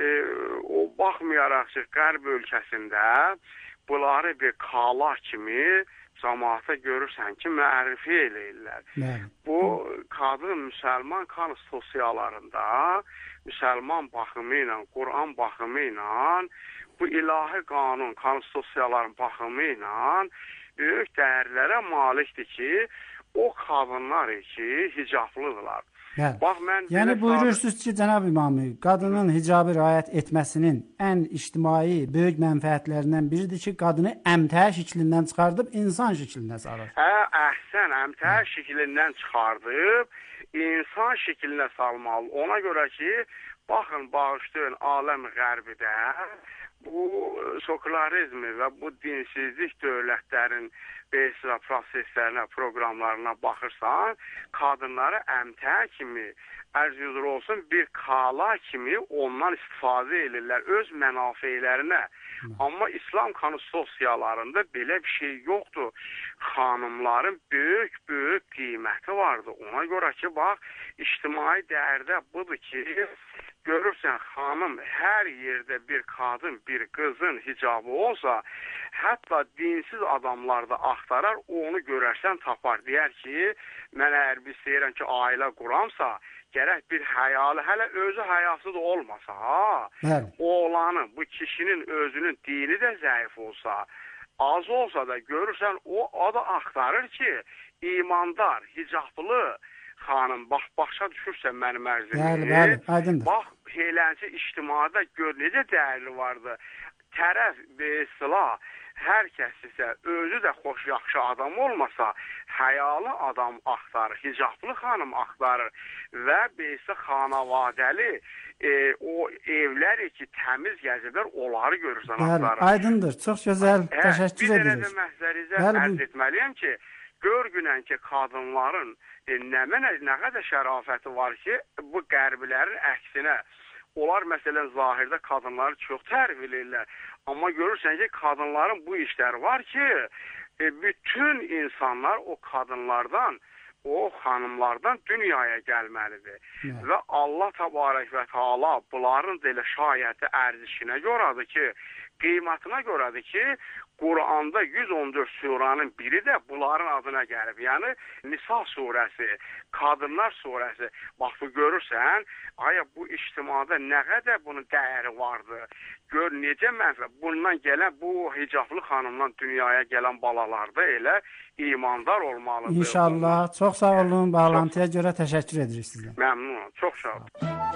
O baxmayaraq ki, qərb ölkəsində bunları bir kala kimi cəmaata görürsən ki, mərifə eləyirlər. Bu, qadın müsəlman konstitusiyalarında, müsəlman baxımı ilə, Quran baxımı ilə, bu ilahi qanun konstitusiyaların baxımı ilə böyük dəyərlərə malikdir ki, o qadınlar ki, hicablıdırlar. Bax, yəni buyurursunuz ki, cənab İmami, qadının hicabı riayət etməsinin ən ictimai böyük mənfəətlərindən biridir ki, qadını əmtəə şəklindən çıxardıb insan şəklinə salır. Əhsən, əmtəə şəklindən çıxardıb insan şəklinə salmalı. Ona görə ki, baxın, bağışlayın, aləm qərbidə bu sokularizmi və bu dinsizlik dövlətlərin proseslərinə, proqramlarına baxırsan, qadınları əmtəə kimi, ərz olsun, bir kala kimi ondan istifadə edirlər öz mənafeylərinə. Amma İslam konstitusiyalarında belə bir şey yoxdur. Xanımların böyük qiyməti vardır. Ona görə ki, bax, ictimai dəyərdə budur ki, görürsən, xanım, hər yerdə bir qadın, bir qızın hicabı olsa, hətta dinsiz adamlar da axtarar, onu görərsən tapar. Deyər ki, mən əgər bir istəyirəm ki, ailə quramsa, gərək bir həyalı, hələ özü həyası da olmasa, oğlanın, bu kişinin özünün dini də zəif olsa, az olsa da görürsən, o da axtarır ki, imandar, hicablı xanım, başa düşürsən mənim ərzimi, bax, helənci ictimada gör, necə dəyərli vardı. Tərəf və silah hər kəs isə özü də xoş, yaxşı adam olmasa, həyalı adam axtarır, hicablı xanım axtarır və beləsə xanavadəli o evləri ki, təmiz gəzirlər, onları görürsən axtarır. Aydındır, çox gözəl, təşəkkür edirik. Bir dənə də məhzərizə ərz etməliyəm ki, görgünən ki, qadınların nə qədər şərafəti var ki, bu qərbilərin əksinə. Onlar məsələn zahirdə qadınları çox tərif edirlər. Amma görürsən ki, qadınların bu işləri var ki, bütün insanlar o qadınlardan, o xanımlardan dünyaya gəlməlidir. Və Allah təbarək və təala bunların da elə şayəti ərzişinə görədir ki, qiymətinə görədir ki, Quranda 114 suranın biri də bunların adına gəlib. Yəni Nisa surəsi, Qadınlar surəsi. Bax bu görürsən, aya bu ictimada nə qədər bunun dəyəri vardı. Gör necə mənfəət. Bundan gələn bu hicablı xanımdan dünyaya gələn balalar da elə imandar olmalıdır. İnşallah. Çox sağ olun. Bağlantıya görə təşəkkür edirik sizə. Məmnunum. Çox sağ olun.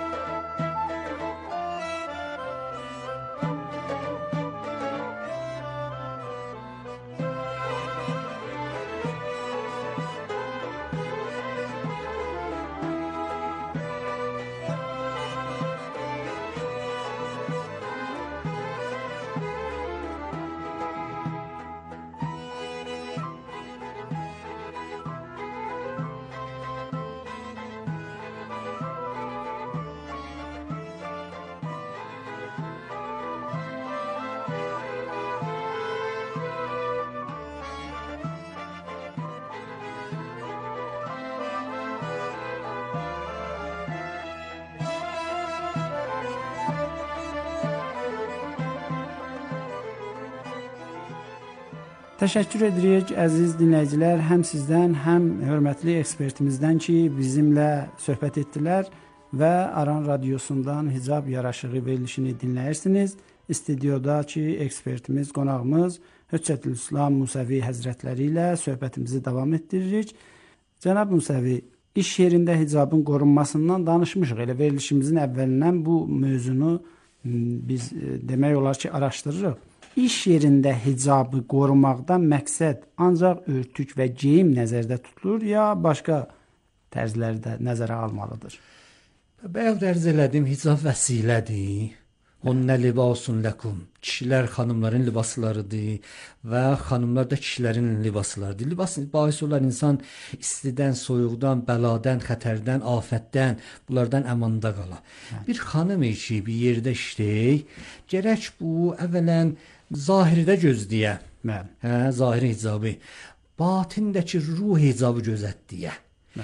Təşəkkür edirik əziz dinləyicilər, həm sizdən, həm hörmətli ekspertimizdən ki, bizimlə söhbət etdilər və Aran Radiosundan Hicab Yaraşığı verilişini dinləyirsiniz. Studiodakı ekspertimiz, qonağımız Höccətülislam Musəvi Həzrətləri ilə söhbətimizi davam etdiririk. Cənab Musəvi, iş yerində hicabın qorunmasından danışmışıq. Elə verilişimizin əvvəlindən bu mövzunu biz demək olar ki, araşdırırıq. İş yerində hicabı qorumaqdan məqsəd ancaq örtük və geyim nəzərdə tutulur, ya başqa tərzləri də nəzərə almalıdır? Bayaq dərz elədim, hicab vəsilədir. Hunnə libasun ləkum. Kişilər xanımların libaslarıdır və xanımlar da kişilərin libaslarıdır. Libas bahis olar insan istidən, soyuqdan, bəladən, xətərdən, afətdən, bunlardan əmanda qala. Bir xanım ki, bir yerdə işləyək, gərək bu əvvələn zahirdə gözləyə. Zahiri hicabı. Batindəki ruh hicabı gözətdiyə.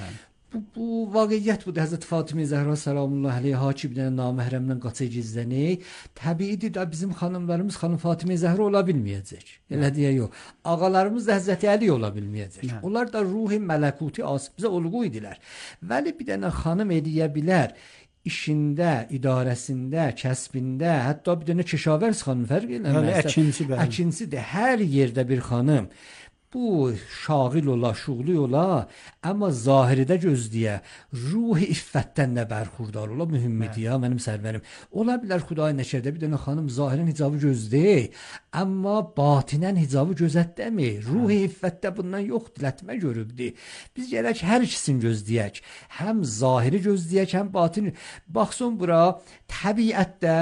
Bu vaqiyyət budur. Həzrət Fatimə Zəhra səlamullah əleyhə ki, bir dənə naməhrəmdən qaça gizlənək. Təbiidir də bizim xanımlarımız xanım Fatimə Zəhra ola bilməyəcək. Elə deyə yox. Ağalarımız da Həzrət Əli ola bilməyəcək. Onlar da ruhi mələkuti asibizə olğu idilər. Vəli bir dənə xanım eləyə bilər. İşində, idarəsində, kəsbində, hətta bir dənə keşavərs xanım fərq eləməz. Əkinçidir. Hər yerdə bir xanım bu şağil ola, şuğlu ola, amma zahirdə gözləyə, ruhi iffətdən də bərxurdar ola, mühümmidir ya, mənim sərvərim. Ola bilər Xuday nəşərdə bir dənə xanım zahirən hicabı gözləyək, amma batinən hicabı gözətdəmir. Ruhi iffətdə bundan yox, dilətmə görübdür. Biz gərək hər ikisini gözləyək. Həm zahiri gözləyək, həm batini. Baxsın bura, təbiətdə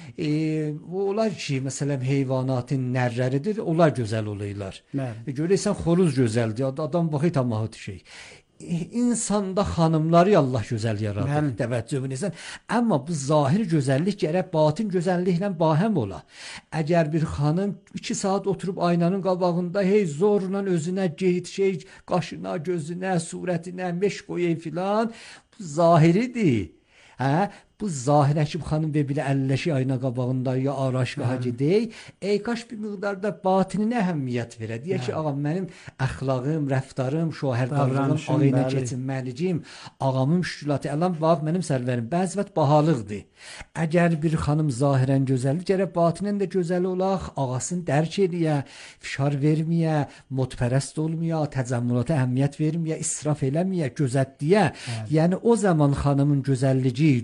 olar ki, məsələn, heyvanatın nərləridir, onlar gözəl olaylar. Görəysən, xoruz gözəldir, adam baxı tamahı şey. İnsanda xanımları Allah gözəl yaradır, təvəccühün etsən. Amma bu zahir gözəllik gərək batin gözəlliklə bahəm ola. Əgər bir xanım 2 saat oturub aynanın qabağında hey zorla özünə geyit şey, qaşına, gözünə, surətinə meş qoyay filan, bu zahiridir. Bu zahirə ki, xanım və belə əlləşi ayna qabağında ya araşqaha gedək, kaş bir miqdarda batininə əhəmiyyət verə. Deyək ki, ağam, mənim əxlaqım, rəftarım, şohərdarlığım, ağayla keçinməliciyim, ağamın müşkülatı, ələm, bax, mənim sərvərim, bəzi vət bahalıqdır. Əgər bir xanım zahirən gözəldir, gərək batinən də gözəl olaq, ağasını dərk eləyə, fişar verməyə, modpərəst olmaya, təcəmmülata əhəmiyyət verməyə, israf eləməyə, gözətdiyə. Yəni, o zaman xanımın gözəlliyi, gözəl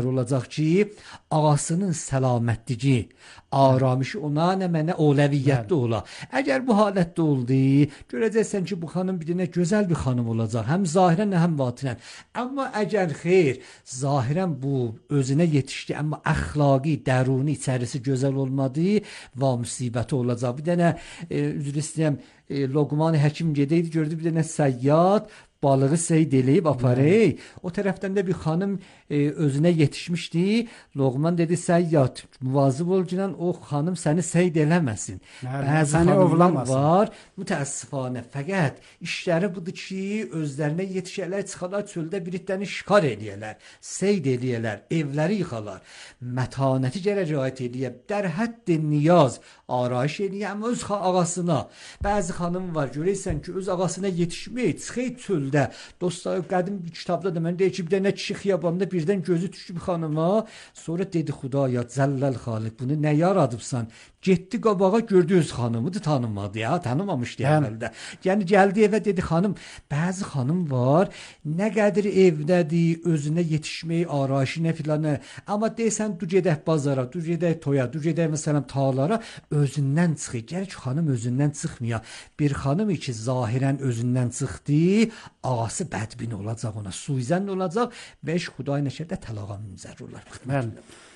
nəzər olacaq ki, ağasının səlamətliyi, aramışı ona, nə mənə oləviyyətdə ola. Əgər bu halətdə oldu, görəcəksən ki, bu xanım bir dənə gözəl bir xanım olacaq. Həm zahirən, həm batinən. Amma əgər xeyr, zahirən bu özünə yetişdi, amma əxlaqi, dəruni, içərisi gözəl olmadı, və müsibəti olacaq. Bir dənə, üzr istəyəm, Loqman həkim gedəydi, gördü bir dənə səyyad, balığı seyd eləyib aparey. O tərəfdən də bir xanım özünə yetişmişdi. Loğman dedi, səyyad, muvazib ol ki, o xanım səni seyd eləməsin. Bəzi xanımlar var, mütəəssifanə, fəqət işləri budur ki, özlərinə yetişərlər, çıxarlar çöldə bir itəni şikar eləyərlər, seyd eləyərlər, evləri yıxarlar. Mətanəti gərək riayət eləyər, در حد niyaz arayış eləyər, amma öz ağasına. Bəzi xanım var, görəysən ki, öz ağasına yetişməyir, çıxır çöldə. Dostlar, qədim bir kitabda da mən deyir ki, bir dənə kişi xiyabanda birdən gözü düşdü bir xanıma, sonra dedi, Xudaya, Zəlləl Xaliq, bunu nə yaradıbsan? Getdi qabağa, gördü öz xanımıdır, tanımadı ya, tanımamışdı əvvəldə. Yəni, gəldi evə, dedi, xanım, bəzi xanım var, nə qədir evdədir, özünə yetişməyi, arayışı, nə filanı, amma deysən, du gedək bazara, du gedək toya, du gedək, məsələn, tağlara, özündən çıxır. Gəlir ki, xanım özündən çıxmıyor. Bir xanım ki, zahirən özündən çıxdı, ağası bədbin olacaq ona, suizən olacaq və iş Xuday nəşərdə təlağa münzər olar. Bəli.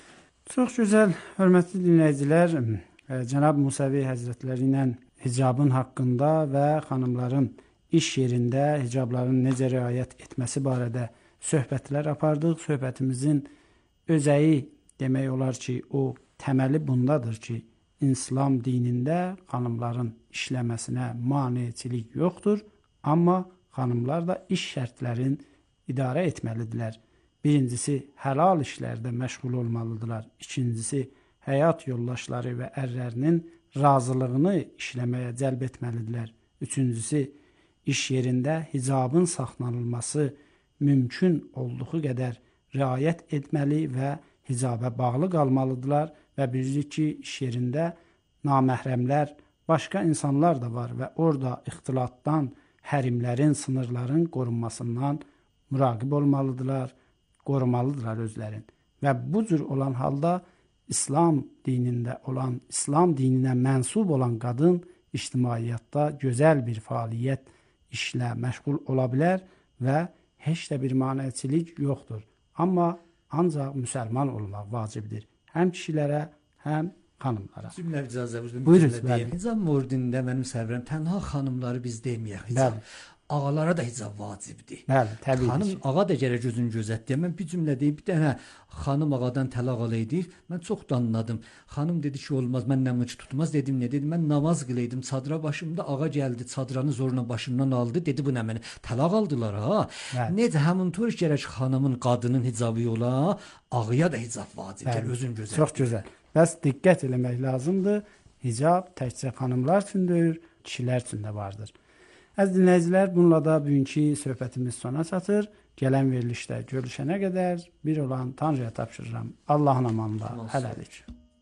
Çox gözəl, hörmətli dinləyicilər, Cənab Musavi Həzrətləri ilə hicabın haqqında və xanımların iş yerində hicabların necə riayət etməsi barədə söhbətlər apardıq. Söhbətimizin özəyi demək olar ki, o təməli bundadır ki, İslam dinində xanımların işləməsinə maneçilik yoxdur, amma xanımlar da iş şərtlərin idarə etməlidirlər. Birincisi, həlal işlərdə məşğul olmalıdırlar. İkincisi, həyat yoldaşları və ərlərinin razılığını işləməyə cəlb etməlidirlər. Üçüncüsü, iş yerində hicabın saxlanılması mümkün olduğu qədər riayət etməli və hicaba bağlı qalmalıdırlar və bilirik ki, iş yerində naməhrəmlər, başqa insanlar da var və orada ixtilatdan, hərimlərin, sınırların qorunmasından müraqib olmalıdırlar, qorumalıdırlar özlərin. Və bu cür olan halda İslam dinində olan, İslam dininə mənsub olan qadın ictimaiyyətdə gözəl bir fəaliyyət işlə məşğul ola bilər və heç də bir maneçilik yoxdur. Amma ancaq müsəlman olmaq vacibdir. Həm kişilərə, həm xanımlara. Cümlə icazə buyurun. Hicab mövzusunda mənim səbrəm tənha xanımları biz deməyək. Hicab ağalara da hicab vacibdir. Bəli, təbii. Xanım ağa da gərək gözünü gözətdir. Mən bir cümlə deyib, bir dənə xanım ağadan tələq alaydı. Mən çox da anladım. Xanım dedi ki, olmaz, mən nəmıç tutmaz. Dedim, nə dedim? Mən namaz qılaydım. Çadıra başımda ağa gəldi, çadranı zorla başımdan aldı. Dedi, bu nə mənə? Tələq aldılar ha. Necə həmin tör gərək xanımın, qadının hicabı ola, ağaya da hicab vacibdir. Özün gözətdir. Çox gözəl. Bəs diqqət eləmək lazımdır. Hicab təkcə xanımlar üçün deyil, kişilər üçün də vardır. Əziz dinləyicilər, bununla da bugünkü söhbətimiz sona çatır. Gələn verilişdə görüşənə qədər bir olan Tanrıya tapşırıram. Allahın amanında. Hələlik.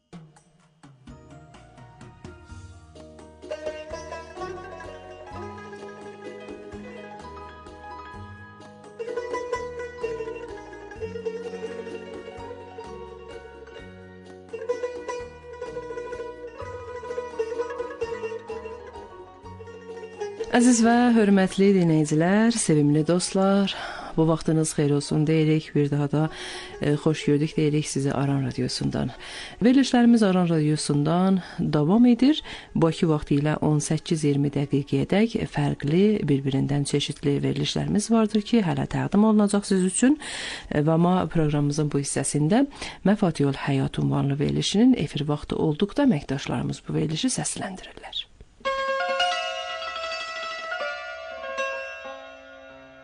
Əziz və hörmətli dinləyicilər, sevimli dostlar, bu vaxtınız xeyir olsun deyirik, bir daha da xoş gördük deyirik sizi Aran Radiosundan. Verilişlərimiz Aran Radiosundan davam edir. Bakı vaxtı ilə 18-20 dəqiqəyədək fərqli, bir-birindən çeşidli verilişlərimiz vardır ki, hələ təqdim olunacaq siz üçün. Və amma proqramımızın bu hissəsində Məfatihul Həyat ünvanlı verilişinin efir vaxtı olduqda əməkdaşlarımız bu verilişi səsləndirirlər.